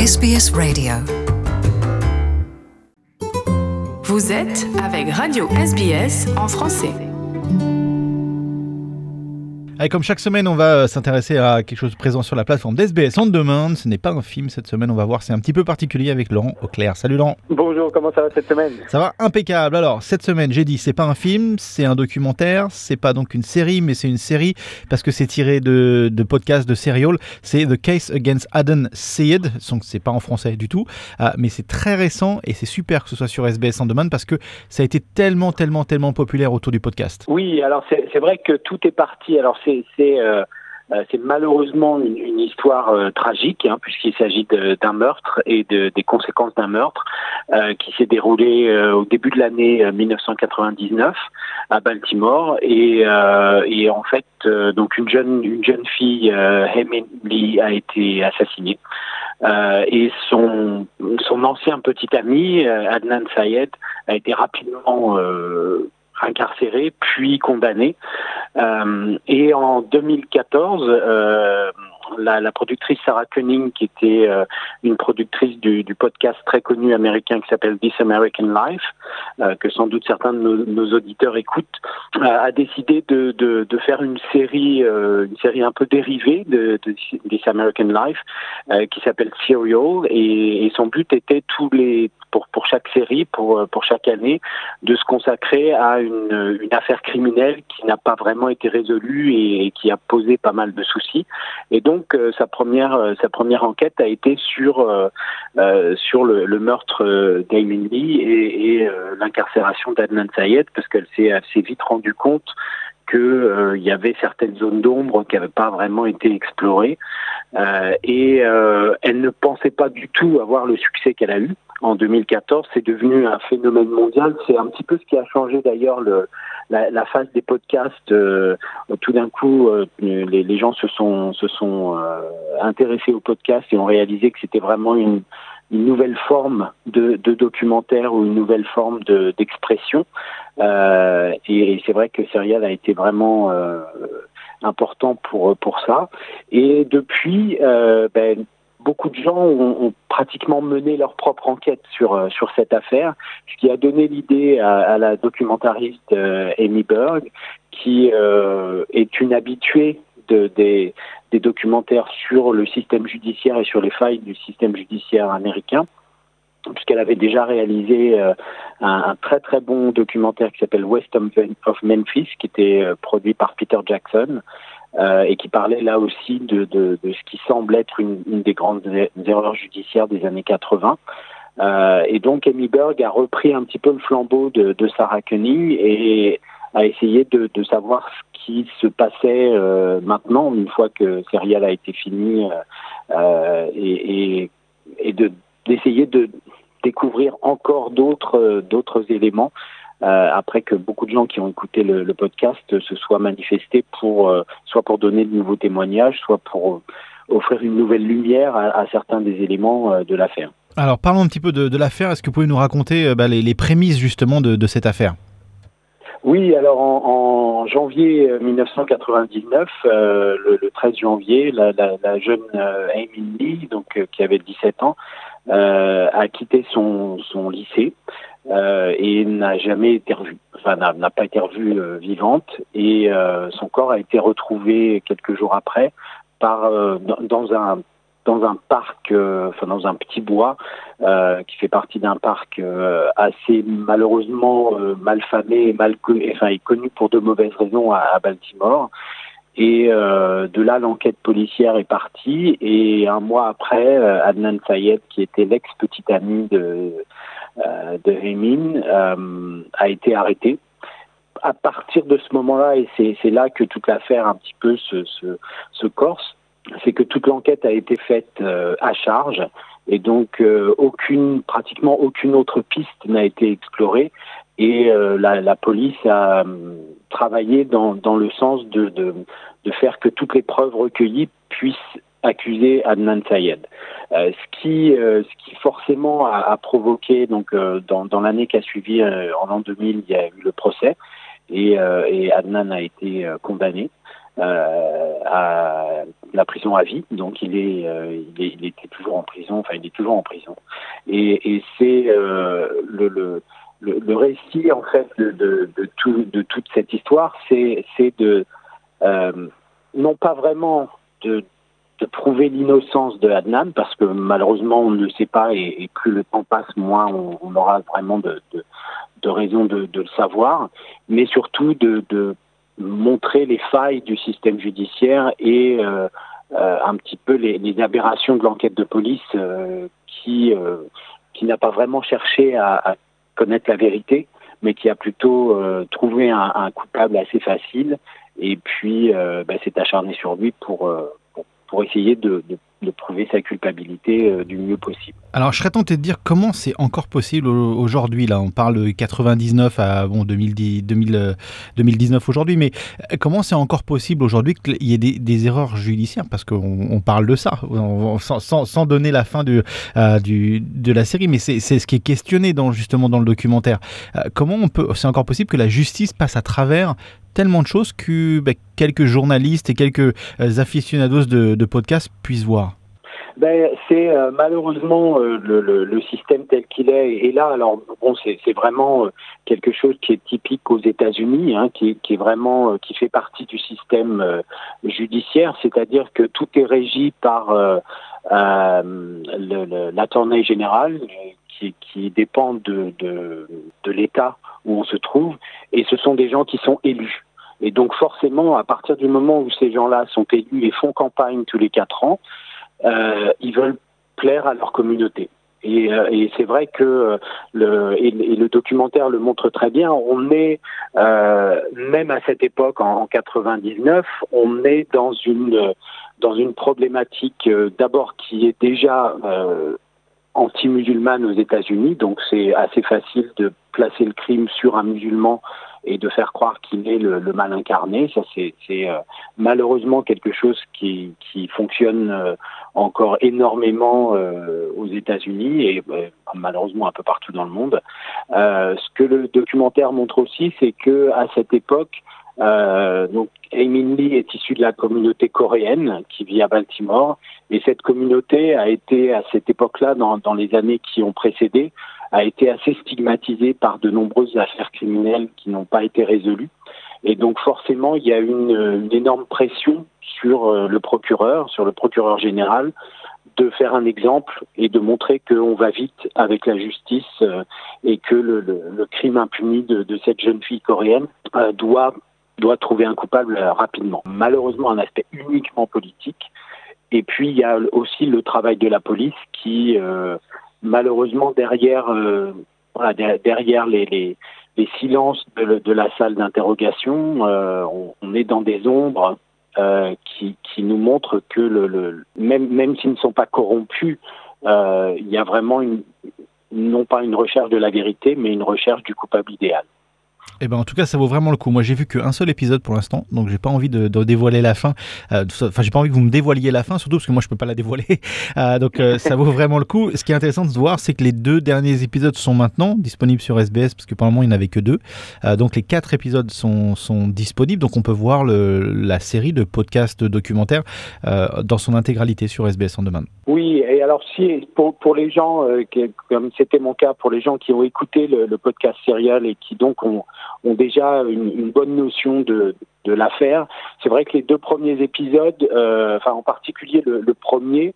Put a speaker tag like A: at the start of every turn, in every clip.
A: SBS Radio.
B: Vous êtes avec Radio SBS en français.
C: Allez, comme chaque semaine, on va s'intéresser à quelque chose présent sur la plateforme d'SBS On Demand. Ce n'est pas un film cette semaine, on va voir, c'est un petit peu particulier avec Laurent Auclair. Salut Laurent.
D: Bonjour, comment ça va cette semaine ?
C: Ça va impeccable. Alors, cette semaine, j'ai dit, c'est pas un film, c'est un documentaire, c'est pas donc une série, mais c'est une série parce que c'est tiré de podcasts de Serial. C'est The Case Against Adnan Syed, donc c'est pas en français du tout, mais c'est très récent et c'est super que ce soit sur SBS On Demand parce que ça a été tellement populaire autour du podcast.
D: Oui, alors c'est vrai que tout est parti. Alors c'est malheureusement une histoire tragique, puisqu'il s'agit d'un meurtre et des conséquences d'un meurtre qui s'est déroulé au début de l'année 1999 à Baltimore et en fait donc une jeune fille, Emily, a été assassinée et son ancien petit ami Adnan Syed a été rapidement incarcéré puis condamné. Et en 2014, la productrice Sarah Koenig, qui était une productrice du podcast très connu américain qui s'appelle This American Life, que sans doute certains de nos auditeurs écoutent, a décidé de faire une série un peu dérivée de This American Life, qui s'appelle Serial, et son but était pour chaque série, pour chaque année, de se consacrer à une affaire criminelle qui n'a pas vraiment été résolue et qui a posé pas mal de soucis. Et donc sa première enquête a été sur le meurtre d'Emily et l'incarcération d'Adnan Syed, parce qu'elle s'est vite rendue compte qu'il y avait certaines zones d'ombre qui n'avaient pas vraiment été explorées, et elle ne pensait pas du tout avoir le succès qu'elle a eu. En 2014, c'est devenu un phénomène mondial. C'est un petit peu ce qui a changé d'ailleurs la phase des podcasts. Tout d'un coup, les gens se sont intéressés aux podcasts et ont réalisé que c'était vraiment une nouvelle forme de documentaire ou une nouvelle forme d'expression. Et c'est vrai que Serial a été vraiment important pour ça. Et depuis, beaucoup de gens ont pratiquement mené leur propre enquête sur cette affaire, ce qui a donné l'idée à la documentariste Amy Berg, qui est une habituée des documentaires sur le système judiciaire et sur les failles du système judiciaire américain, puisqu'elle avait déjà réalisé un très très bon documentaire qui s'appelle West of Memphis, qui était produit par Peter Jackson, et qui parlait là aussi de ce qui semble être une des grandes erreurs judiciaires des années 80. Et donc Amy Berg a repris un petit peu le flambeau de Sarah Koenig et a essayé de savoir ce qui se passait maintenant, une fois que Serial a été fini, et d'essayer de découvrir encore d'autres éléments, après que beaucoup de gens qui ont écouté le podcast se soient manifestés soit pour donner de nouveaux témoignages, soit pour offrir une nouvelle lumière à certains des éléments de l'affaire.
C: Alors parlons un petit peu de l'affaire. Est-ce que vous pouvez nous raconter les prémices justement de cette affaire ?
D: Oui, alors en janvier 1999, le 13 janvier, la jeune Emily, donc qui avait 17 ans, a quitté son lycée et n'a jamais été revue. Enfin, n'a pas été revue vivante, et son corps a été retrouvé quelques jours après dans un parc, dans un petit bois qui fait partie d'un parc assez malheureusement malfamé et connu pour de mauvaises raisons à Baltimore. Et de là, l'enquête policière est partie, et un mois après, Adnan Syed, qui était l'ex-petit ami de Emin, a été arrêté. À partir de ce moment-là, et c'est là que toute l'affaire un petit peu se corse, c'est que toute l'enquête a été faite à charge, et donc pratiquement aucune autre piste n'a été explorée, et la police a travaillé dans le sens de faire que toutes les preuves recueillies puissent accuser Adnan Syed. Ce qui forcément a provoqué, donc dans l'année qui a suivi, en l'an 2000, il y a eu le procès, et Adnan a été condamné à la prison à vie. Donc il était toujours en prison prison, enfin il est toujours en prison. Et c'est le récit en fait de toute cette histoire, c'est de non pas vraiment de prouver l'innocence de Adnan, parce que malheureusement on ne le sait pas, et plus le temps passe, moins on aura vraiment de raison de le savoir, mais surtout de montrer les failles du système judiciaire et un petit peu les aberrations de l'enquête de police qui n'a pas vraiment cherché à connaître la vérité, mais qui a plutôt trouvé un coupable assez facile, et puis s'est acharné sur lui pour essayer de prouver sa culpabilité du mieux possible.
C: Alors, je serais tenté de dire comment c'est encore possible aujourd'hui. Là, on parle de 99 à 2019 aujourd'hui, mais comment c'est encore possible aujourd'hui qu'il y ait des erreurs judiciaires? Parce qu'on parle de ça, sans donner la fin de la série, mais c'est ce qui est questionné justement dans le documentaire. Comment c'est encore possible que la justice passe à travers tellement de choses que quelques journalistes et quelques aficionados de podcasts puissent voir?
D: C'est malheureusement le système tel qu'il est. Et là, alors bon, c'est vraiment quelque chose qui est typique aux États-Unis, qui est vraiment qui fait partie du système judiciaire, c'est-à-dire que tout est régi par l'attorney général qui dépend de l'État où on se trouve, et ce sont des gens qui sont élus. Et donc forcément, à partir du moment où ces gens-là sont élus et font campagne tous les 4 ans, ils veulent plaire à leur communauté. Et c'est vrai que le documentaire le montre très bien. On est, même à cette époque, en 99, on est dans une problématique d'abord qui est déjà anti-musulmane aux États-Unis, donc c'est assez facile de placer le crime sur un musulman et de faire croire qu'il est le mal incarné. Ça, c'est malheureusement quelque chose qui fonctionne encore énormément aux États-Unis et malheureusement un peu partout dans le monde. Ce que le documentaire montre aussi, c'est que à cette époque, donc Ae-min Lee est issue de la communauté coréenne qui vit à Baltimore, et cette communauté a été à cette époque-là, dans les années qui ont précédé, a été assez stigmatisée par de nombreuses affaires criminelles qui n'ont pas été résolues. Et donc forcément, il y a une énorme pression sur le procureur général, de faire un exemple et de montrer qu'on va vite avec la justice et que le crime impuni de cette jeune fille coréenne doit trouver un coupable rapidement. Malheureusement, un aspect uniquement politique. Et puis, il y a aussi le travail de la police qui, malheureusement, derrière les silences de la salle d'interrogation, on est dans des ombres qui nous montrent que même s'ils ne sont pas corrompus, il y a vraiment non pas une recherche de la vérité, mais une recherche du coupable idéal.
C: Eh ben, en tout cas, ça vaut vraiment le coup. Moi, j'ai vu qu'un seul épisode pour l'instant, donc j'ai pas envie de dévoiler la fin. Enfin, j'ai pas envie que vous me dévoiliez la fin, surtout parce que moi, je peux pas la dévoiler. Donc, ça vaut vraiment le coup. Ce qui est intéressant de voir, c'est que les 2 derniers épisodes sont maintenant disponibles sur SBS, parce que pour le moment, il n'y en avait que 2. Donc, les 4 épisodes sont disponibles. Donc, on peut voir la série de podcasts documentaires dans son intégralité sur SBS On Demand.
D: Oui, et alors si pour les gens, comme c'était mon cas, pour les gens qui ont écouté le podcast Serial et qui donc ont déjà une bonne notion de l'affaire, c'est vrai que les 2 premiers épisodes, en particulier le premier,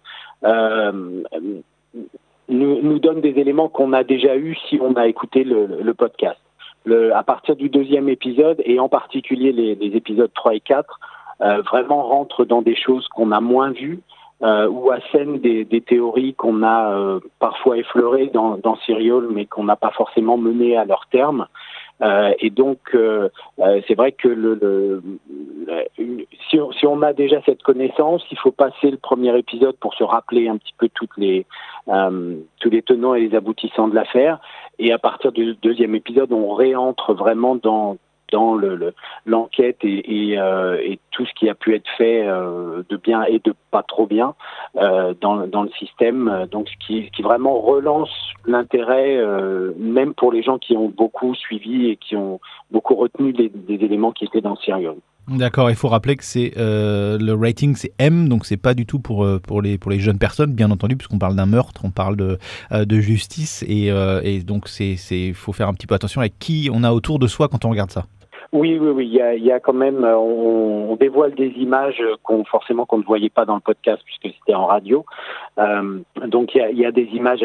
D: nous donne des éléments qu'on a déjà eus si on a écouté le podcast. À partir du 2e épisode, et en particulier les épisodes 3 et 4, vraiment rentrent dans des choses qu'on a moins vues, ou assènent des théories qu'on a parfois effleurées dans Serial, mais qu'on n'a pas forcément menées à leur terme. Et donc, c'est vrai que si on a déjà cette connaissance, il faut passer le premier épisode pour se rappeler un petit peu tous les tenants et les aboutissants de l'affaire. Et à partir du 2e épisode, on réentre vraiment dans l'enquête et tout ce qui a pu être fait de bien et de pas trop bien dans le système, donc ce qui vraiment relance l'intérêt, même pour les gens qui ont beaucoup suivi et qui ont beaucoup retenu des éléments qui étaient dans Serial.
C: D'accord, il faut rappeler que c'est le rating c'est M, donc c'est pas du tout pour les jeunes personnes, bien entendu, puisqu'on parle d'un meurtre, on parle de justice et donc faut faire un petit peu attention avec qui on a autour de soi quand on regarde ça.
D: Oui, il y a quand même, on dévoile des images qu'on ne voyait pas dans le podcast puisque c'était en radio. Donc il y a des images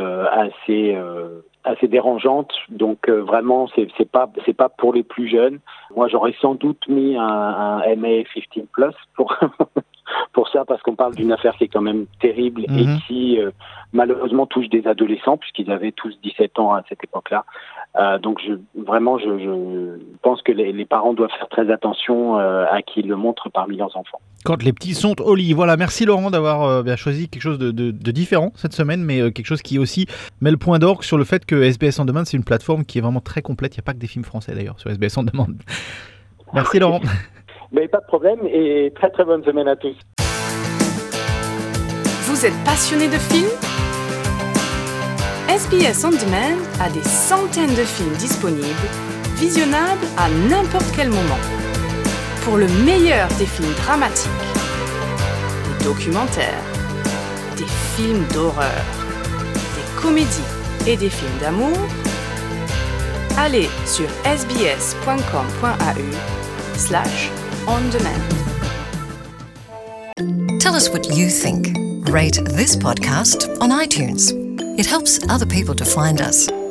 D: assez dérangeantes. Donc vraiment, c'est pas pour les plus jeunes. Moi, j'aurais sans doute mis un MA15+ pour ça, parce qu'on parle d'une affaire qui est quand même terrible et qui malheureusement touche des adolescents, puisqu'ils avaient tous 17 ans à cette époque-là. Donc je pense que les parents doivent faire très attention à qui ils le montrent parmi leurs enfants.
C: Quand les petits sont au lit. Voilà, merci Laurent d'avoir choisi quelque chose de différent cette semaine, mais quelque chose qui aussi met le point d'orgue sur le fait que SBS On Demand, c'est une plateforme qui est vraiment très complète. Il n'y a pas que des films français d'ailleurs sur SBS On Demand. Merci Laurent.
D: Mais pas de problème et très très bonne semaine à tous.
B: Vous êtes passionné de films ? SBS On Demand a des centaines de films disponibles, visionnables à n'importe quel moment. Pour le meilleur des films dramatiques, des documentaires, des films d'horreur, des comédies et des films d'amour, allez sur sbs.com.au/ondemand.
A: Tell us what you think. Rate this podcast on iTunes. It helps other people to find us.